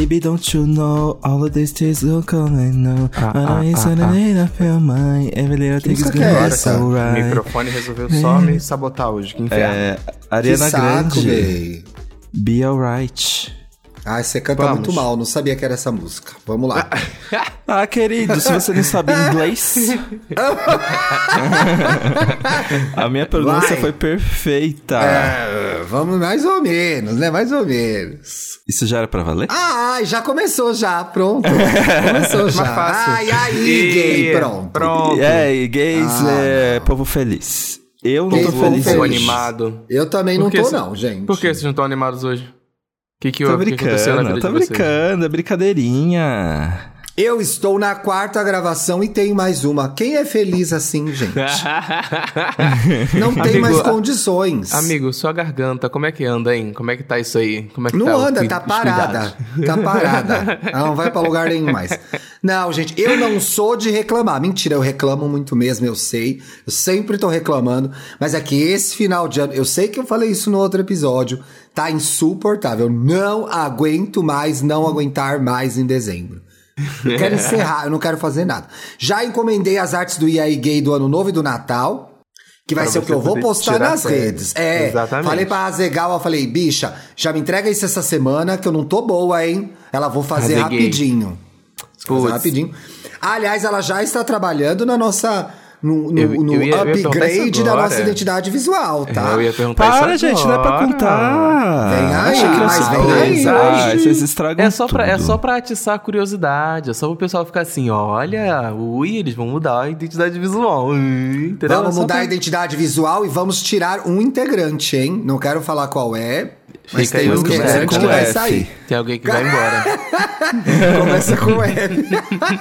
Baby, don't you know all of these things will come and know. I feel mine. Every little thing is gonna be O alright. microfone resolveu só me sabotar hoje, que inferno. Ariana Que saco, Grande. gay. Be alright. Ai, você canta Vamos. muito mal, não sabia que era essa música. Vamos lá. Ah, querido, se você não sabe inglês. A minha pronúncia Vai. foi perfeita. Vamos mais ou menos, né? Mais ou menos. Isso já era pra valer? Ai, já começou já, pronto. Começou já. Mais fácil. Ai, aí, gay, pronto. Pronto. E gays é povo feliz. Eu não Gays, tô povo feliz feliz. Tô hoje. animado. Eu também não Por que tô cê- não, gente. Por que vocês não estão animados hoje? O que Tô aconteceu na vida brincando, de tô vocês? brincando, é brincadeirinha. Eu estou na 4ª gravação e tem mais uma. Quem é feliz assim, gente? Não tem Amigo, mais condições. Amigo, sua garganta, como é que anda, hein? Como é que tá isso aí? Como é que Não tá anda, os tá cuidados? parada. Tá parada. Ela não vai pra lugar nenhum mais. Não, gente, eu não sou de reclamar. Mentira, eu reclamo muito mesmo, eu sei. Eu sempre tô reclamando. Mas é que esse final de ano, eu sei que eu falei isso no outro episódio, tá insuportável. Eu não aguento mais, não aguentar mais em dezembro. Eu quero encerrar, eu não quero fazer nada. Já encomendei as artes do IAI Gay do Ano Novo e do Natal, que vai Pra ser o que você eu vou poder postar tirar nas férias. redes. Exatamente. Falei pra Azegal, eu falei, bicha, já me entrega isso essa semana, que eu não tô boa, hein? Ela vou fazer Azeguei. rapidinho. Fazer Putz. rapidinho. Aliás, ela já está trabalhando na nossa... No Eu ia perguntar upgrade isso da agora. nossa identidade visual, tá? Eu ia perguntar Para, isso gente, não é pra agora. Vem contar. aí, Achei que era mas vem surpresa. aí. Vocês estragam É só tudo. pra atiçar a curiosidade. É só pro pessoal ficar assim, olha, eles vão mudar a identidade visual. Entendeu? Vamos É só mudar pra- a identidade visual e vamos tirar um integrante, hein? Não quero falar qual é, mas Fica tem aí um o que integrante começa que com vai F. sair. Tem alguém que vai embora. Começa com F.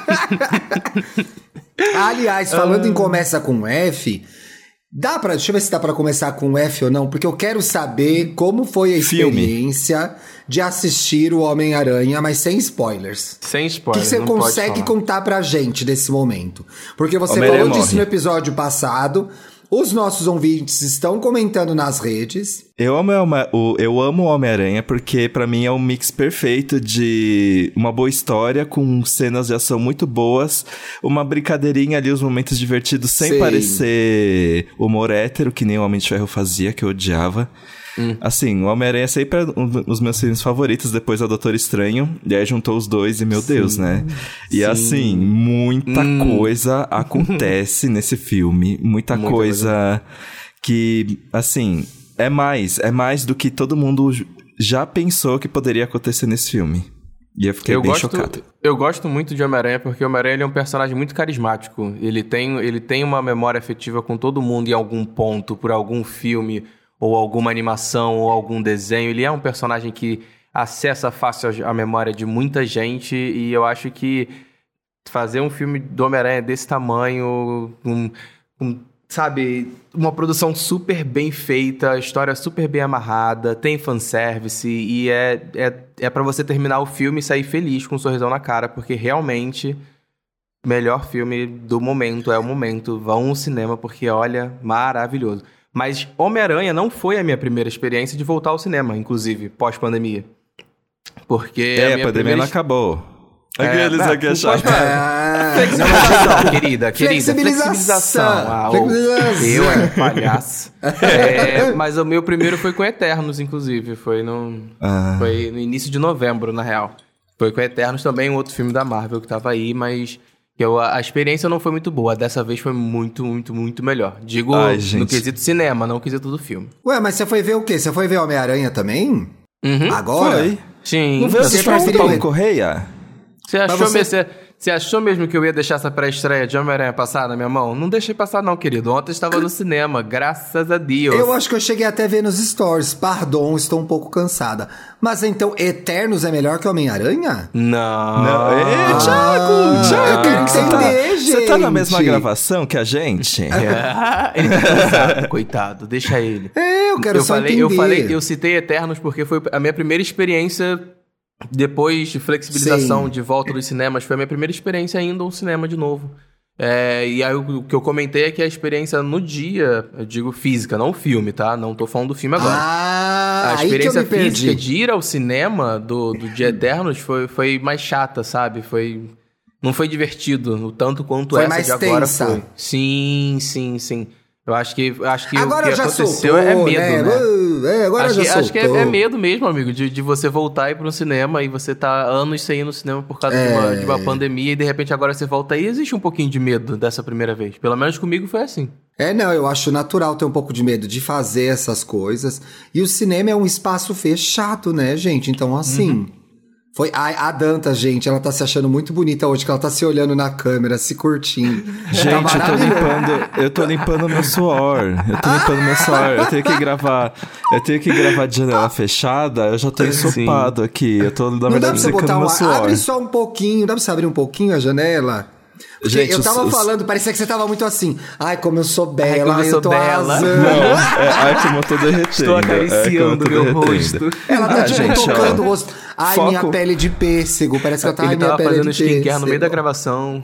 Aliás, falando em começa com F, deixa eu ver se dá pra começar com F ou não, porque eu quero saber como foi a Filme. experiência de assistir o Homem-Aranha, mas sem spoilers. Sem O spoiler. que você não pode consegue falar. contar pra gente desse momento? Porque você Homem-Aranha falou disso morre. no episódio passado, os nossos ouvintes estão comentando nas redes. Eu amo o Homem-Aranha porque pra mim é um mix perfeito de uma boa história com cenas de ação muito boas, uma brincadeirinha ali, os momentos divertidos sem Sei. parecer humor hétero, que nem o Homem de Ferro fazia, que eu odiava. Assim, o Homem-Aranha é sempre um dos meus filmes favoritos depois do Doutor Estranho, e aí juntou os dois e meu Deus, né? E assim, muita coisa acontece nesse filme, muita coisa que, assim, é mais do que todo mundo já pensou que poderia acontecer nesse filme. E eu fiquei bem chocado. Eu gosto muito de Homem-Aranha porque o Homem-Aranha ele é um personagem muito carismático. Ele tem uma memória afetiva com todo mundo em algum ponto, por algum filme, ou alguma animação, ou algum desenho. Ele é um personagem que acessa fácil a memória de muita gente. E eu acho que fazer um filme do Homem-Aranha desse tamanho, sabe, uma produção super bem feita, história super bem amarrada, tem fanservice e é pra você terminar o filme e sair feliz com um sorrisão na cara, porque realmente melhor filme do momento, é o momento. Vão ao cinema porque, olha, maravilhoso. Mas Homem-Aranha não foi a minha primeira experiência de voltar ao cinema, inclusive, pós-pandemia. Porque a A minha pandemia primeira não acabou. Aqueles aqui acharam. Flexibilização, querida. Flexibilização. Eu era palhaço. Mas o meu primeiro foi com Eternos, inclusive. Foi no início de novembro, na real. Foi com Eternos também, um outro filme da Marvel que tava aí, mas a experiência não foi muito boa. Dessa vez foi muito, muito, muito melhor. Digo no quesito cinema, não no quesito do filme. Ué, mas você foi ver o quê? Você foi ver Homem-Aranha também? Uhum. Agora? Foi. Sim. Não veio Você assistir o preferiu Paulo ele? Correia? Você achou mesmo que eu ia deixar essa pré-estreia de Homem-Aranha passar na minha mão? Não deixei passar não, querido. Ontem eu estava no cinema, graças a Deus. Eu acho que eu cheguei até a ver nos stories. Pardon, estou um pouco cansada. Mas então, Eternos é melhor que Homem-Aranha? Não. Ei, Thiago! eu quero entender, Você tá na gente. mesma gravação que a gente? Ele tá cansado, coitado. Deixa ele. Eu quero só entender. Eu citei Eternos porque foi a minha primeira experiência depois de flexibilização Sim. de volta dos cinemas. Foi a minha primeira experiência indo ao cinema de novo. E aí o que eu comentei é que a experiência no dia, eu digo física, não o filme, tá? Não tô falando do filme agora. a aí que eu experiência me perdi. física de ir ao cinema do Dia Eternos foi mais chata, sabe? Não foi divertido, o tanto quanto Foi essa mais de agora tensa. foi. Sim. Eu acho que Agora o que já aconteceu soltou, é medo, né? Agora já soltou. Acho que é medo mesmo, amigo, de você voltar e ir para um cinema e você tá anos sem ir no cinema por causa de uma pandemia e de repente agora você volta aí. Existe um pouquinho de medo dessa primeira vez. Pelo menos comigo foi assim. Não, eu acho natural ter um pouco de medo de fazer essas coisas. E o cinema é um espaço fechado, né, gente? Então, assim... Foi a Danta, gente, ela tá se achando muito bonita hoje, que ela tá se olhando na câmera, se curtindo. Gente, eu tô limpando meu suor. Eu tenho que gravar de janela fechada, eu já tô ensopado aqui. Eu tô, na verdade, secando meu suor. Abre só um pouquinho, dá pra você abrir um pouquinho a janela? Porque gente, eu tava falando, parecia que você tava muito assim. Ai, como eu sou bela, eu tô arrasando. Ai, como eu tô derretendo. Estou acariciando meu rosto. Ela tá tocando o rosto. Ai, foco. minha pele de pêssego. Parece que ela tá Ele minha tava pele fazendo de pêssego. skincare no meio da gravação.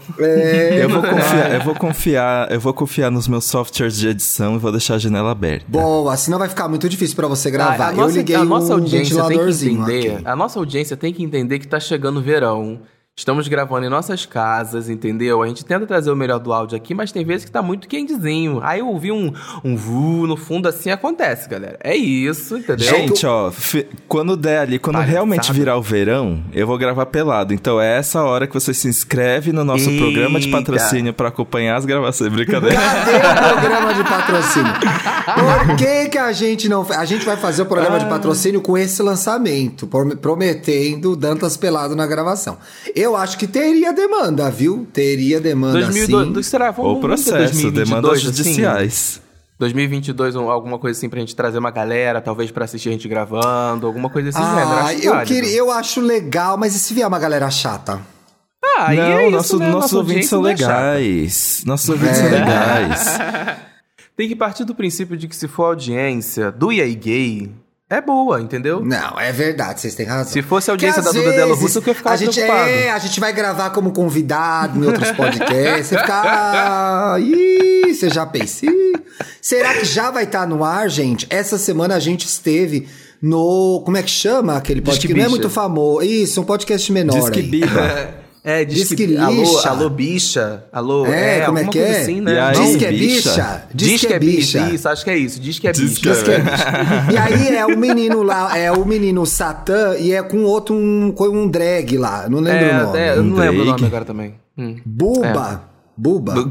Eu vou confiar nos meus softwares de edição e vou deixar a janela aberta. Boa, senão vai ficar muito difícil pra você gravar. Eu liguei a nossa audiência ventiladorzinho tem que entender, aqui. A nossa audiência tem que entender que tá chegando o verão. Estamos gravando em nossas casas, entendeu? A gente tenta trazer o melhor do áudio aqui, mas tem vezes que tá muito quentezinho. Aí eu ouvi um vu no fundo, assim acontece, galera. É isso, entendeu? Gente, ó, quando der ali, quando realmente virar o verão, eu vou gravar pelado. Então é essa hora que você se inscreve no nosso programa de patrocínio pra acompanhar as gravações. Brincadeira. Cadê o programa de patrocínio? Por que a gente não... A gente vai fazer o programa de patrocínio com esse lançamento, prometendo Dantas pelado na gravação. Eu acho que teria demanda, viu? Teria demanda, sim. Será? Ou processo, demandas judiciais. 2022, alguma coisa assim pra gente trazer uma galera, talvez pra assistir a gente gravando, alguma coisa assim. Eu acho legal, mas e se vier uma galera chata? Não, é isso, né? Nossos ouvintes são legais. Nossos ouvintes são legais. Tem que partir do princípio de que se for audiência do EA Gay... é boa, entendeu? Não, é verdade, vocês têm razão. Se fosse a audiência da Duda Delo Russo, eu ia ficar preocupado. A gente vai gravar como convidado em outros podcasts. Você fica... você já pensou? Será que já vai estar no ar, gente? Essa semana a gente esteve no... Como é que chama aquele podcast? Que não é muito famoso. Isso, um podcast menor. Disque Biba. Disque lixa. Alô, bicha. Alô, como é que é? Assim, né? Disque é bicha. Disque é bicha. Isso, acho que é isso. Disque é bicha. E aí é o menino lá, é o menino Satã e é com outro, um drag lá. Não lembro o nome. Eu não lembro o nome agora também. Buba. Buba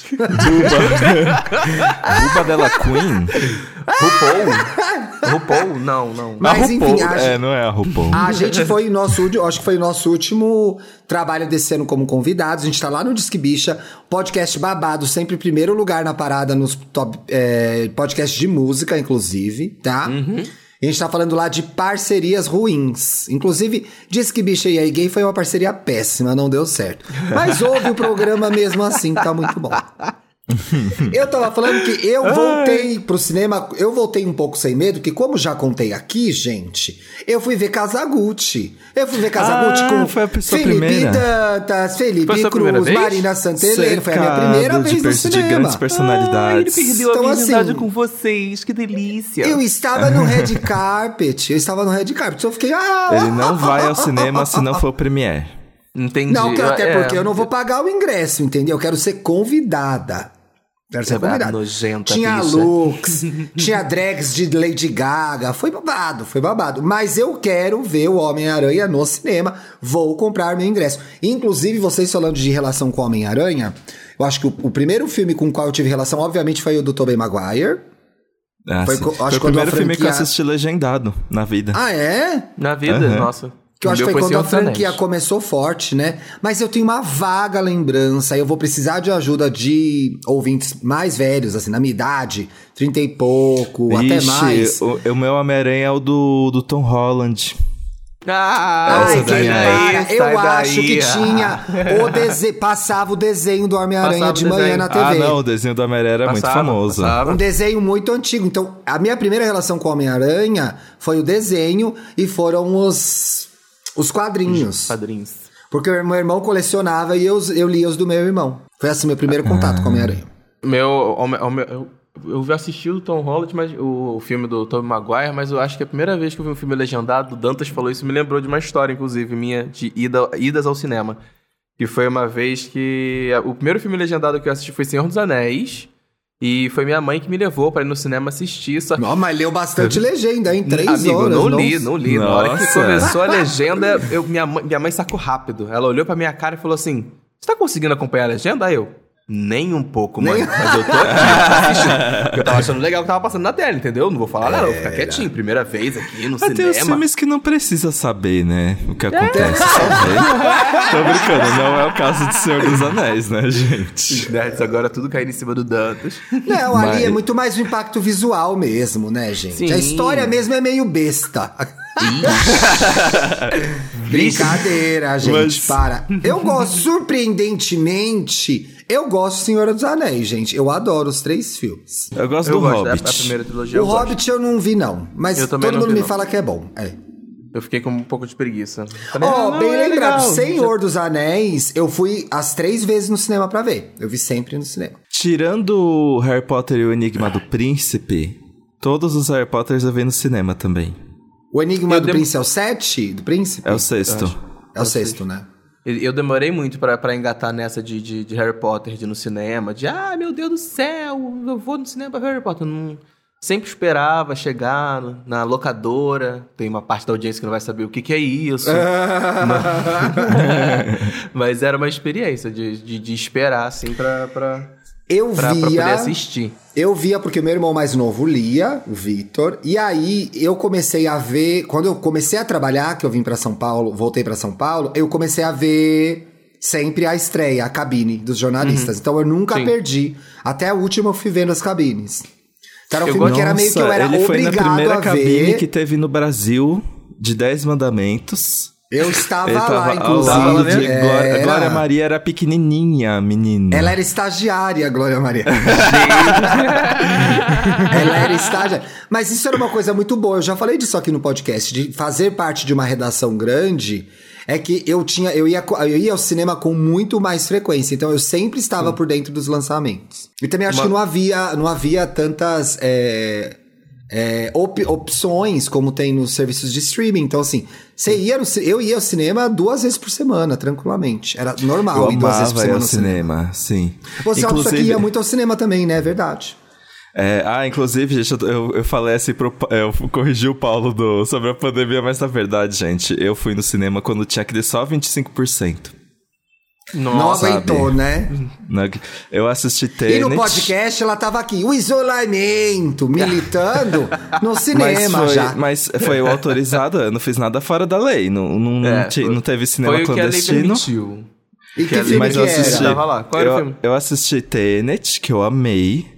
dela Queen? RuPaul? Não. Mas enfim, não é a RuPaul. A gente foi acho que foi o nosso último trabalho desse ano como convidados. A gente tá lá no Disque Bicha, podcast babado, sempre em primeiro lugar na parada nos top podcasts de música, inclusive, tá? A gente tá falando lá de parcerias ruins. Inclusive, Disque Bicha e a Gay foi uma parceria péssima, não deu certo. Mas houve o programa mesmo assim, tá muito bom. Eu tava falando que eu voltei pro cinema, eu voltei um pouco sem medo, que como já contei aqui, gente, eu fui ver Kazaguchi. Com foi a Felipe Dantas, Felipe Cruz, Marina Santelena. Foi a minha primeira vez no cinema. De grandes personalidades. Ele perdeu a virgindade com vocês, que delícia. Eu estava no red carpet, eu fiquei... Ele não vai ao cinema se não for premiere. Entendi. Não, até porque eu não vou pagar o ingresso, entendeu? Eu quero ser convidada. Nojenta, tinha looks, tinha drags de Lady Gaga. Foi babado. Mas eu quero ver o Homem-Aranha no cinema. Vou comprar meu ingresso. Inclusive, vocês falando de relação com o Homem-Aranha, eu acho que o primeiro filme com o qual eu tive relação, obviamente, foi o do Tobey Maguire. Foi o primeiro filme que eu assisti legendado na vida. Ah, é? Na vida? Nossa. Que eu acho que foi quando a franquia começou forte, né? Mas eu tenho uma vaga lembrança, eu vou precisar de ajuda de ouvintes mais velhos, assim, na minha idade, 30 e pouco, até mais. O meu Homem-Aranha é o do Tom Holland. Eu acho que tinha passava o desenho do Homem-Aranha de manhã na TV. O desenho do Homem-Aranha era muito famoso. Um desenho muito antigo. Então, a minha primeira relação com o Homem-Aranha foi o desenho e foram os quadrinhos. Porque o meu irmão colecionava e eu lia os do meu irmão. Foi assim meu primeiro contato com o Homem-Aranha. Eu assisti o Tom Holland, mas o filme do Tobey Maguire, mas eu acho que a primeira vez que eu vi um filme legendado, o Dantas falou isso, me lembrou de uma história, inclusive, minha, de idas ao cinema. Que foi uma vez que... O primeiro filme legendado que eu assisti foi Senhor dos Anéis. E foi minha mãe que me levou pra ir no cinema assistir. Só... Não, mas leu bastante legenda, hein? 3 Amigo, horas. não li. Nossa. Na hora que começou a legenda, minha mãe sacou rápido. Ela olhou pra minha cara e falou assim, você tá conseguindo acompanhar a legenda? Aí eu... Nem um pouco, mãe. Mas eu tô aqui assistindo. Porque eu tava achando legal o que tava passando na tela, entendeu? Não vou falar nada, vou ficar quietinho. Primeira vez aqui no cinema. Tem os filmes que não precisa saber, né? O que acontece. Tô brincando, não é o caso de Senhor dos Anéis, né, gente? Os nerds agora tudo caindo em cima do Dantas. Não, ali é muito mais o impacto visual mesmo, né, gente? Sim. A história mesmo é meio besta. Brincadeira, gente, para. Eu gosto, surpreendentemente, eu gosto do Senhor dos Anéis, gente. Eu adoro os 3 filmes. Eu gosto do gosto Hobbit. da primeira trilogia. O Hobbit eu não vi, não. Mas Eu também todo não mundo vi, me não. fala que é bom. Eu fiquei com um pouco de preguiça. Falei, Bem é lembrado, legal. Senhor dos Anéis, eu fui as 3 vezes no cinema pra ver. Eu vi sempre no cinema. Tirando Harry Potter e o Enigma do Príncipe, todos os Harry Potters eu vi no cinema também. O Enigma do Príncipe é o 7? Do Príncipe? É o 6º. É o 6º, né? Eu demorei muito pra engatar nessa de Harry Potter, de ir no cinema. Meu Deus do céu, eu vou no cinema pra ver Harry Potter. Não... Sempre esperava chegar na locadora. Tem uma parte da audiência que não vai saber o que é isso. Mas era uma experiência de esperar, assim, pra poder assistir. Eu via porque o meu irmão mais novo lia, o Vitor, e aí eu comecei a ver, quando eu comecei a trabalhar, que eu vim pra São Paulo, voltei pra São Paulo, eu comecei a ver sempre a estreia, a cabine dos jornalistas. Então eu nunca perdi. Até a última eu fui vendo as cabines. Então era um filme que era meio que eu era ele foi na obrigado primeira a cabine ver. que teve no Brasil, de 10 Mandamentos. Eu estava Ele lá, tava inclusive. ao lado de Era- Glória Maria era pequenininha, menina. Ela era estagiária, Glória Maria. Ela era estagiária. Mas isso era uma coisa muito boa. Eu já falei disso aqui no podcast. De fazer parte de uma redação grande é que eu ia ao cinema com muito mais frequência. Então eu sempre estava por dentro dos lançamentos. E também acho que não havia tantas opções como tem nos serviços de streaming. Então, assim, eu ia ao cinema 2 vezes por semana, tranquilamente. Era normal Eu ir 2 vezes por amava ir semana ao no cinema. cinema, sim. Você acha que ia muito ao cinema também, né? É verdade. Inclusive, gente, eu falei assim eu corrigi o Paulo sobre a pandemia, mas na verdade, gente, eu fui no cinema quando tinha que ter só 25%. Não aguentou, né? Eu assisti Tenet. E no podcast ela tava aqui, o isolamento, militando no cinema já. Mas foi o autorizado, eu não fiz nada fora da lei. Não teve cinema clandestino. Foi o que a lei permitiu. E que filme Mas que eu era? assisti, Tava lá. Qual era o filme? Eu assisti Tenet, que eu amei.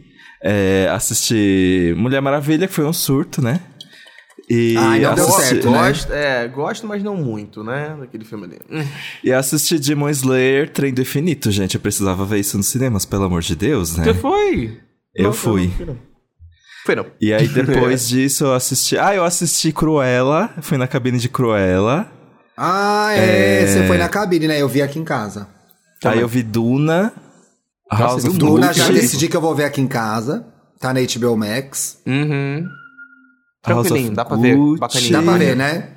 Assisti Mulher Maravilha, que foi um surto, né? E Ai, não deu certo, né? Gosto, mas não muito, né? Daquele filme ali. E assisti Demon Slayer, Trem do Infinito, gente. Eu precisava ver isso nos cinemas, pelo amor de Deus, né? Você foi? Eu fui. Foi não. E aí, depois disso, eu assisti Cruella. Fui na cabine de Cruella. Você foi na cabine, né? Eu vi aqui em casa. Aí eu vi Duna. House of Duna, Gucci. já decidi que eu vou ver aqui em casa. Tá na HBO Max. Tranquilinho, dá pra ver. Bacaninho. Dá pra ver, né?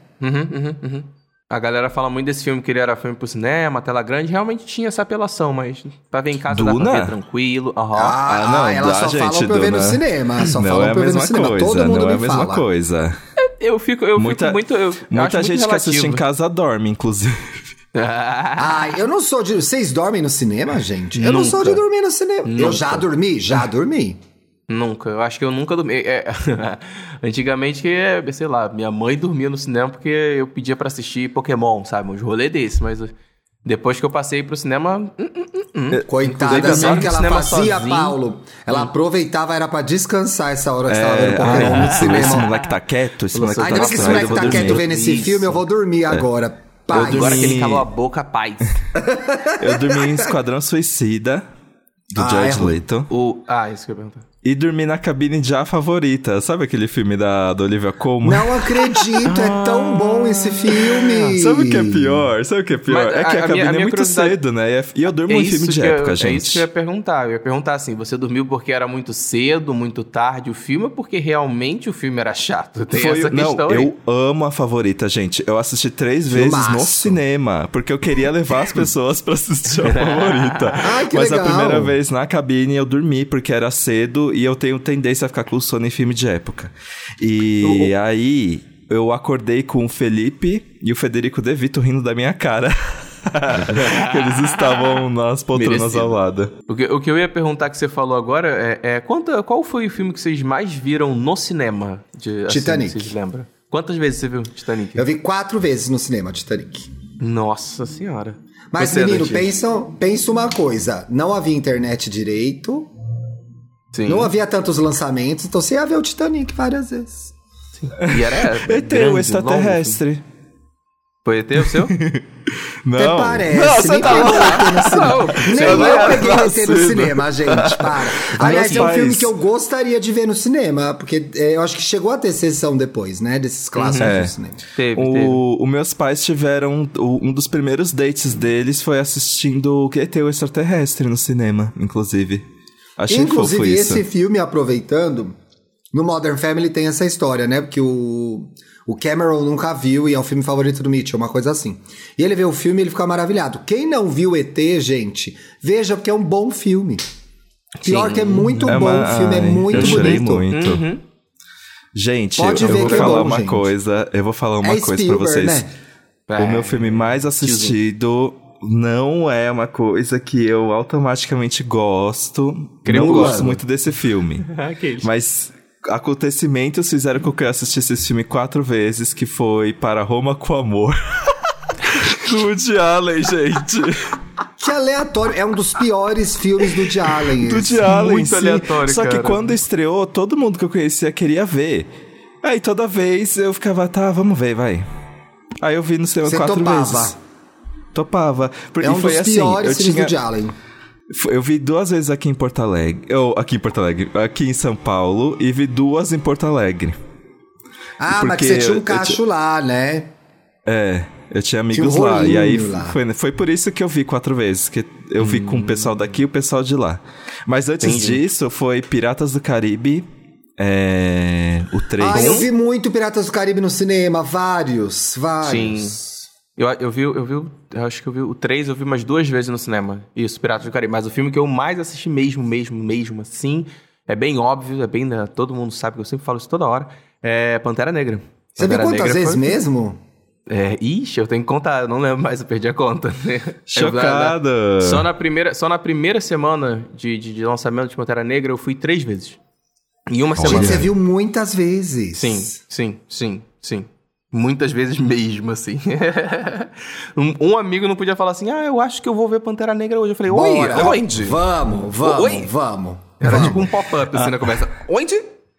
A galera fala muito desse filme, que ele era filme pro cinema, tela grande. Realmente tinha essa apelação, mas pra ver em casa dá pra Duna? ver tranquilo. Ela só fala pra eu ver no cinema. Só fala pra eu ver no cinema. Todo mundo me fala. Não é a mesma coisa. Eu fico muito... Muita gente que assiste em casa dorme, inclusive. Eu não sou de... Vocês dormem no cinema, gente? Eu não sou de dormir no cinema. Nunca. Eu já dormi. Nunca, eu acho que eu nunca dormi. Antigamente, sei lá, minha mãe dormia no cinema porque eu pedia pra assistir Pokémon, sabe? Uns rolê desse, mas depois que eu passei pro cinema... Coitada, sabe o que ela cinema fazia, sozinho. Paulo? Ela aproveitava, era pra descansar essa hora que você tava vendo Pokémon no Esse cinema. moleque tá quieto, esse moleque tá Ainda bem que esse distraído, moleque eu tá vou quieto dormir. vendo esse filme, eu vou dormir agora. Paz. Agora que ele calou a boca, paz. Eu dormi em Esquadrão Suicida, do George Leto. Isso que eu ia perguntar. e dormi na cabine de A Favorita. Sabe aquele filme da Olivia Colman? Não acredito, é tão bom esse filme. Sabe o que é pior? Mas é que a cabine é muito cedo, né? E eu durmo em filme de época, gente. É isso que eu ia perguntar. Eu ia perguntar assim, você dormiu porque era muito cedo, muito tarde o filme, ou porque realmente o filme era chato? Tem essa questão aí. Eu amo A Favorita, gente. Eu assisti 3 vezes no cinema, porque eu queria levar as pessoas pra assistir A Favorita. Ai, que Mas legal. A primeira vez na cabine eu dormi, porque era cedo, e eu tenho tendência a ficar com sono em filme de época. E aí, eu acordei com o Felipe e o Federico De Vito rindo da minha cara. Eles estavam nas poltronas ao lado. O que eu ia perguntar que você falou agora qual foi o filme que vocês mais viram no cinema? Titanic. Vocês lembram? Quantas vezes você viu Titanic? Eu vi 4 vezes no cinema, Titanic. Nossa senhora. Mas, Você, menino, Dantinho? pensa uma coisa. Não havia internet direito. Sim. Não havia tantos lançamentos. Então você ia ver o Titanic várias vezes. Sim. E era ET, o extraterrestre. Foi ET o seu? Não. Até parece. Não, você Nem tá pegou lá. ET no cinema. Nem eu peguei ET no cinema, gente. Para. Aliás, é um filme que eu gostaria de ver no cinema. Porque eu acho que chegou a ter sessão depois, né? Desses clássicos do cinema. Teve. Os meus pais tiveram... Um dos primeiros dates deles foi assistindo o ET, o extraterrestre no cinema, inclusive. Achei Inclusive, fofo isso. esse filme, aproveitando, no Modern Family tem essa história, né? Porque o Cameron nunca viu e é o filme favorito do Mitchell, uma coisa assim. E ele vê o filme e ele fica maravilhado. Quem não viu ET, gente, veja porque é um bom filme. Pior que é muito bom o filme, é muito eu chorei bonito. muito. Uhum. Gente, Pode eu ver vou que é falar bom, uma gente. coisa. Eu vou falar uma coisa pra Spielberg, vocês. né? O meu filme mais assistido não é uma coisa que eu automaticamente gosto. Crepúsculo. Não gosto muito desse filme. Aqueles. Mas acontecimentos fizeram com que eu assistisse esse filme 4 vezes, que foi Para Roma com Amor. Do Woody Allen, gente. Que aleatório. É um dos piores filmes do Woody Allen. Do Woody Allen, Muito sim. aleatório, Só cara. que quando estreou, todo mundo que eu conhecia queria ver. Aí toda vez eu ficava, tá, vamos ver, vai. Aí eu vi no cinema Você 4 topava? vezes. Topava. Porque É um foi dos assim, piores filmes do Woody Allen. Eu vi 2 vezes aqui em Porto Alegre. Aqui em São Paulo. E vi 2 em Porto Alegre. Ah, mas que Porque você tinha um cacho lá, né? Eu tinha amigos Tinha um lá. E aí rolinho lá. foi por isso que eu vi 4 vezes. Que eu vi com o pessoal daqui e o pessoal de lá. Mas antes disso, foi Piratas do Caribe. O 3. Ah, eu vi muito Piratas do Caribe no cinema. Vários. Sim. Eu acho que eu vi o 3, eu vi umas 2 vezes no cinema. Isso, Piratas do Caribe. Mas o filme que eu mais assisti mesmo, assim, é bem óbvio, todo mundo sabe que eu sempre falo isso toda hora, é Pantera Negra. Você viu Pantera quantas Negra vezes foi- mesmo? Ixi, eu tenho que contar, eu não lembro mais, eu perdi a conta. Chocado. Só na primeira semana de lançamento de Pantera Negra, eu fui 3 vezes. Em uma semana. Gente, você viu muitas vezes. Sim. Muitas vezes mesmo, assim. Um amigo não podia falar assim, eu acho que eu vou ver Pantera Negra hoje. Eu falei, Bora. onde? Vamos. Oi? Vamos. Era tipo um pop-up, assim, na conversa. Onde?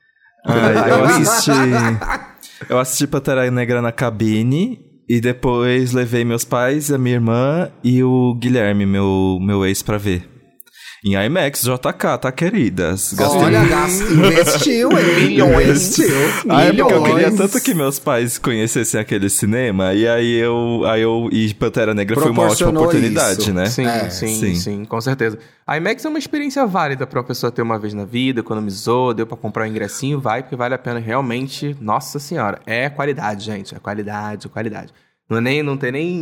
Eu assisti Pantera Negra na cabine. E depois levei meus pais, a minha irmã e o Guilherme, meu ex, pra ver. Em IMAX, JK, tá, queridas? Olha, investiu, hein? Milhões. Investiu. Porque eu queria Milhões. tanto que meus pais conhecessem aquele cinema. E aí e Pantera Negra foi uma ótima Proporcionou oportunidade, isso. né? Sim, com certeza. A IMAX é uma experiência válida pra uma pessoa ter uma vez na vida, economizou, deu pra comprar um ingressinho, vai, porque vale a pena realmente. Nossa senhora, é qualidade, gente. É qualidade. Não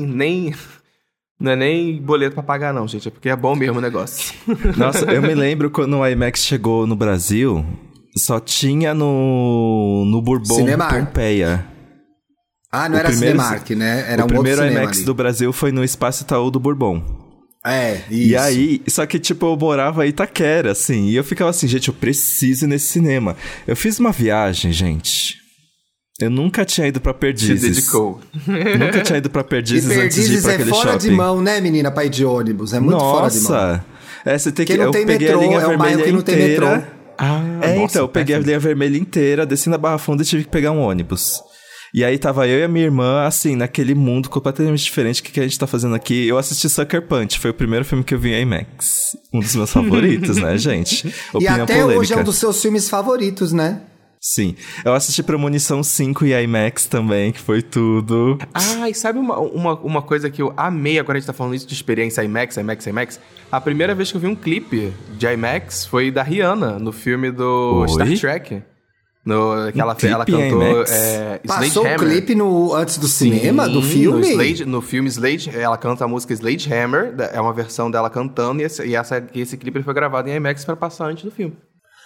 é nem boleto pra pagar, não, gente. É porque é bom mesmo o negócio. Nossa, eu me lembro quando o IMAX chegou no Brasil, só tinha no Bourbon Cinemark. Pompeia. Ah, não era Cinemark, né? Era o um primeiro outro cinema IMAX ali. do Brasil foi no Espaço Itaú do Bourbon. Isso. E aí, só que tipo, eu morava em Itaquera, assim, e eu ficava assim, gente, eu preciso ir nesse cinema. Eu fiz uma viagem, gente. Eu nunca tinha ido pra Perdizes. Se dedicou. Nunca tinha ido pra E Perdizes antes de ir Perdizes pra é aquele fora shopping. de mão, né, menina, pra ir de ônibus? É muito fora de mão. Nossa! Você tem que... Porque não eu tem peguei metrô, a linha é um bairro vermelha que não tem inteira. metrô. Então, eu peguei a linha vermelha inteira, desci na Barra Funda e tive que pegar um ônibus. E aí tava eu e a minha irmã, assim, naquele mundo completamente diferente. O que a gente tá fazendo aqui? Eu assisti Sucker Punch, foi o primeiro filme que eu vi em IMAX. Um dos meus favoritos, né, gente? Opinião e até polêmica. hoje é um dos seus filmes favoritos, né? Sim. Eu assisti Premonição 5 e IMAX também, que foi tudo. Ah, e sabe uma coisa que eu amei, agora a gente tá falando isso de experiência IMAX? A primeira vez que eu vi um clipe de IMAX foi da Rihanna, no filme do Star Trek. Ela cantou Passou Sledgehammer. o clipe antes do cinema, do filme? No filme Slade, ela canta a música Sledgehammer, é uma versão dela cantando, e esse clipe ele foi gravado em IMAX pra passar antes do filme.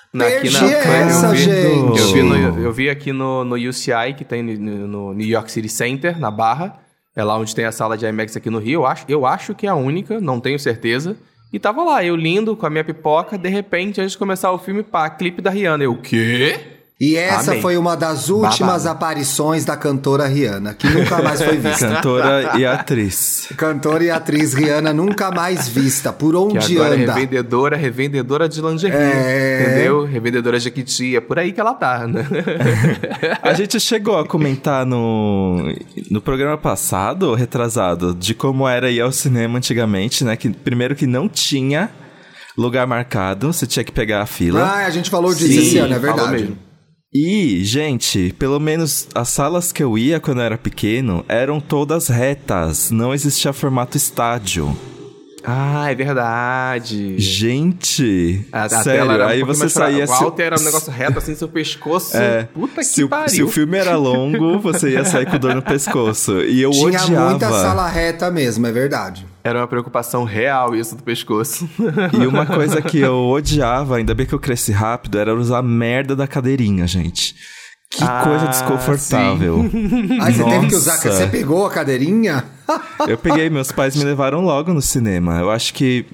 Gente! Eu vi aqui no UCI, que tem no New York City Center, na Barra. É lá onde tem a sala de IMAX aqui no Rio. Eu acho que é a única, não tenho certeza. E tava lá, eu lindo, com a minha pipoca. De repente, antes de começar o filme, clipe da Rihanna. Eu, o quê? E essa foi uma das últimas aparições da cantora Rihanna, que nunca mais foi vista. Cantora e atriz. Cantora e atriz Rihanna nunca mais vista. Por onde que agora anda? É revendedora de lingerie, entendeu? Revendedora de Jequiti, é por aí que ela tá, né? A gente chegou a comentar no programa passado, ou retrasado, de como era ir ao cinema antigamente, né? Que, primeiro que não tinha lugar marcado, você tinha que pegar a fila. A gente falou disso esse ano, é verdade. E, gente, pelo menos as salas que eu ia quando eu era pequeno eram todas retas, não existia formato estádio. Ah, é verdade. Gente, sério, aí você saía... O alto era um negócio reto, assim, seu pescoço... Puta que pariu. Se o filme era longo, você ia sair com dor no pescoço. E eu odiava... Tinha muita sala reta mesmo, é verdade. Era uma preocupação real isso do pescoço. E uma coisa que eu odiava, ainda bem que eu cresci rápido, era usar a merda da cadeirinha, gente. Que coisa desconfortável. Aí você teve que usar, você pegou a cadeirinha? Eu peguei, meus pais me levaram logo no cinema. Eu acho que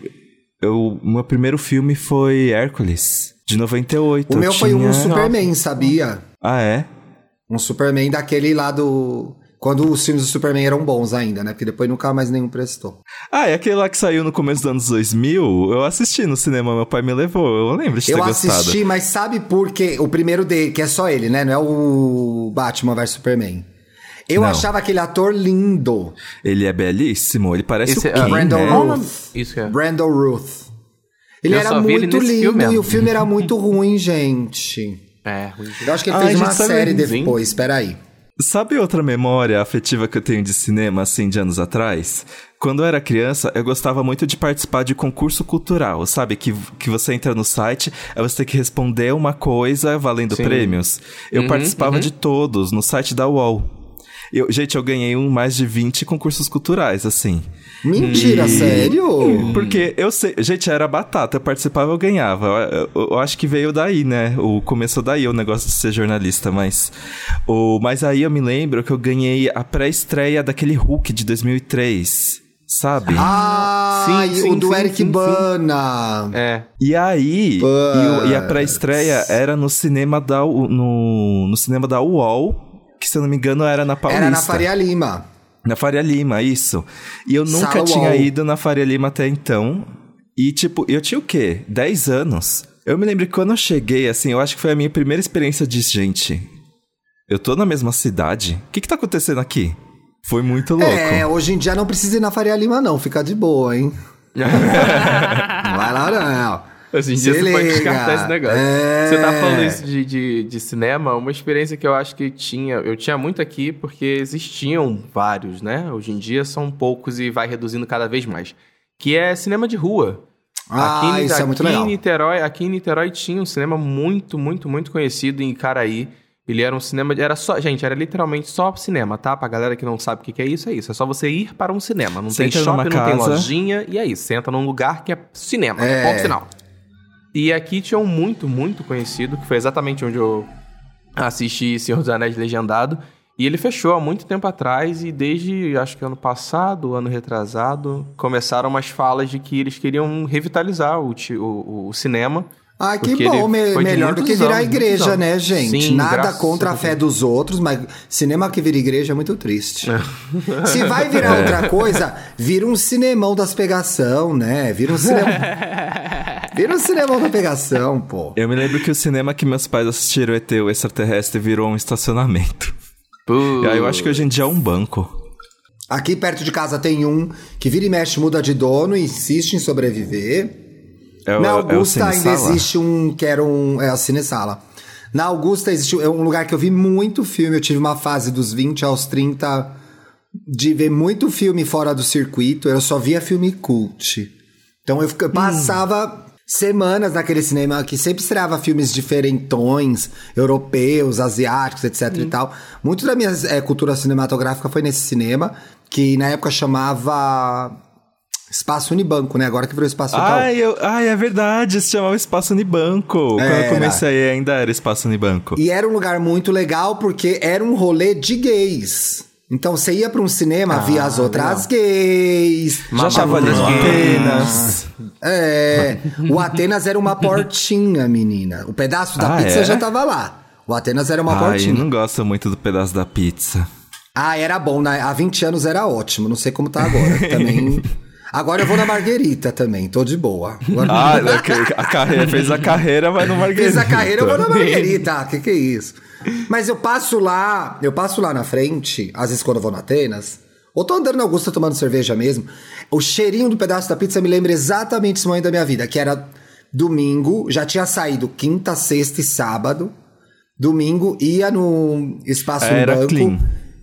meu primeiro filme foi Hércules, de 98. O meu foi um Superman, sabia? Ah, é? Um Superman daquele lá do... Quando os filmes do Superman eram bons ainda, né? Porque depois nunca mais nenhum prestou. É aquele lá que saiu no começo dos anos 2000, eu assisti no cinema, meu pai me levou, eu lembro de ter gostado. Eu assisti, mas sabe por quê? O primeiro dele, que é só ele, né? Não é o Batman vs Superman. Eu achava aquele ator lindo. Ele é belíssimo, ele parece o Ken, Brandon Ruth. Isso é. Brandon Ruth. Ele era muito lindo e o filme era muito ruim, gente. Ruim. Eu acho que ele fez uma série depois, espera aí. Sabe outra memória afetiva que eu tenho de cinema, assim, de anos atrás? Quando eu era criança, eu gostava muito de participar de concurso cultural, sabe? Que você entra no site, aí você tem que responder uma coisa valendo prêmios. Eu participava de todos no site da UOL. Gente, eu ganhei mais de 20 concursos culturais, assim. Mentira, sério? Porque eu sei... Gente, era batata. Eu participava, eu ganhava. Eu acho que veio daí, né? Começou daí o negócio de ser jornalista, mas... Mas aí eu me lembro que eu ganhei a pré-estreia daquele Hulk de 2003... Sabe? O do Eric Bana. E aí, e a pré-estreia era no cinema no cinema da UOL, que se eu não me engano era na Paulista. Era na Faria Lima. Na Faria Lima, isso. E eu nunca tinha ido na Faria Lima até então. E tipo, eu tinha o quê? 10 anos. Eu me lembro que quando eu cheguei, assim, eu acho que foi a minha primeira experiência de, gente, eu tô na mesma cidade? O que tá acontecendo aqui? Foi muito louco. Hoje em dia não precisa ir na Faria Lima, não. Fica de boa, hein? Não vai lá, não. Hoje em dia você pode descartar esse negócio. Você tá falando isso de cinema, uma experiência que eu acho que eu tinha muito aqui, porque existiam vários, né? Hoje em dia são poucos e vai reduzindo cada vez mais. Que é cinema de rua. Isso é muito legal. Aqui em Niterói tinha um cinema muito, muito, muito conhecido em Icaraí. Ele era um cinema... era literalmente só cinema, tá? Pra galera que não sabe o que é isso, é isso. É só você ir para um cinema. Não tem shopping, não tem lojinha, e é isso. Você entra num lugar que é cinema. Ponto final. E aqui tinha um muito, muito conhecido, que foi exatamente onde eu assisti Senhor dos Anéis legendado. E ele fechou há muito tempo atrás, e desde, acho que ano passado, ano retrasado, começaram umas falas de que eles queriam revitalizar o cinema. Que bom, melhor do que virar igreja, né, gente? Sim, nada contra a fé dos outros, mas cinema que vira igreja é muito triste. Se vai virar outra coisa, vira um cinemão das pegação, né? Vira um cinemão da pegação, pô. Eu me lembro que o cinema que meus pais assistiram, ET, o Extraterrestre, virou um estacionamento. E aí eu acho que hoje em dia é um banco. Aqui perto de casa tem um que vira e mexe, muda de dono e insiste em sobreviver. Na Augusta ainda existe um que era a Cinesala. Na Augusta existe um lugar que eu vi muito filme. Eu tive uma fase dos 20 aos 30 de ver muito filme fora do circuito. Eu só via filme cult. Então eu passava semanas naquele cinema que sempre estreava filmes diferentões, europeus, asiáticos, etc e tal. Muito da minha cultura cinematográfica foi nesse cinema, que na época chamava Espaço Unibanco, né? Agora que virou Espaço Itaú. É verdade, se chamava Espaço Unibanco. Quando eu comecei ainda era Espaço Unibanco. E era um lugar muito legal porque era um rolê de gays. Então você ia pra um cinema, via as outras gays. Já tava ali no Atenas. O Atenas era uma portinha, menina. O pedaço da pizza já tava lá. O Atenas era uma portinha. Eu não gosto muito do pedaço da pizza. Era bom, né? Há 20 anos era ótimo. Não sei como tá agora. Também... Agora eu vou na Marguerita também, tô de boa. Agora... fez a carreira, vai no Marguerita. Fez a carreira, eu vou na Marguerita. Que é isso? Mas eu passo lá na frente, às vezes quando eu vou na Atenas, ou tô andando na Augusta tomando cerveja mesmo, o cheirinho do pedaço da pizza me lembra exatamente esse momento da minha vida, que era domingo, já tinha saído quinta, sexta e sábado, domingo ia no Espaço Unibanco. Clean.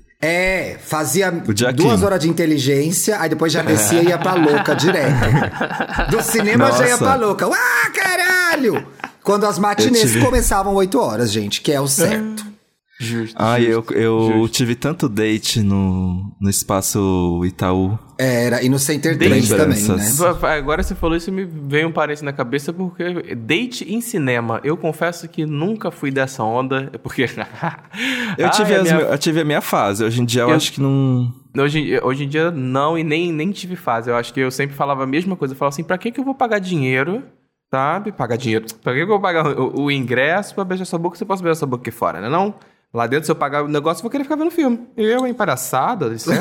Fazia 2 horas de inteligência, aí depois já descia e ia pra louca direto. Do cinema já ia pra louca. Caralho! Quando as matinês começavam 8 horas, gente, que é o certo. Justo. Eu tive tanto date no Espaço Itaú. E no Center 3 também, né? Agora você falou isso, me veio um parênteses na cabeça, porque date em cinema, eu confesso que nunca fui dessa onda, porque... eu tive a minha fase, hoje em dia eu acho que não... Hoje em dia não, e nem tive fase, eu acho que eu sempre falava a mesma coisa, eu falava assim, pra que eu vou pagar dinheiro... Sabe? Pagar dinheiro. Pra que eu vou pagar o ingresso pra beijar sua boca se eu posso beijar sua boca aqui fora, né? Não? Lá dentro, se eu pagar o negócio, eu vou querer ficar vendo filme. Eu, hein, palhaçada, licença.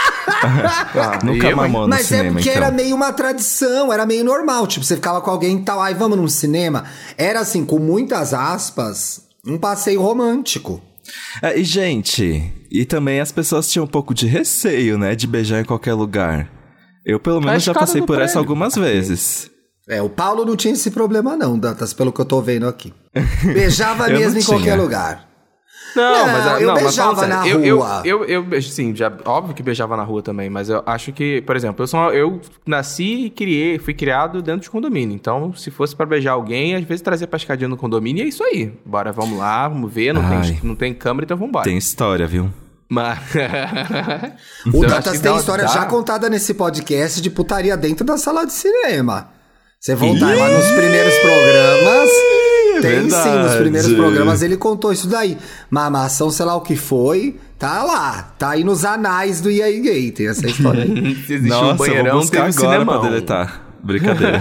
Nunca mamou no cinema, Mas porque era meio uma tradição, era meio normal. Tipo, você ficava com alguém e tal, vamos num cinema. Era assim, com muitas aspas, um passeio romântico. E, gente, e também as pessoas tinham um pouco de receio, né? De beijar em qualquer lugar. Eu, pelo menos, já passei por essa algumas vezes. O Paulo não tinha esse problema não, Dantas, pelo que eu tô vendo aqui. Beijava mesmo em qualquer lugar. Eu beijava na rua. Sim, já, óbvio que beijava na rua também, mas eu acho que, por exemplo, eu nasci e fui criado dentro de condomínio, então se fosse pra beijar alguém, às vezes trazia pra escadinha no condomínio e é isso aí. Bora, vamos lá, vamos ver, não tem câmera, então vambora. Tem história, viu? Mas... O Dantas tem história já contada nesse podcast de putaria dentro da sala de cinema. Você voltar lá nos primeiros programas... Tem sim, nos primeiros programas ele contou isso daí. Mamação, sei lá o que foi, tá lá. Tá aí nos anais do EA Gay, tem essa história aí. Se existe um banheirão, eu vou buscar teve agora cinemão. pra deletar. Brincadeira.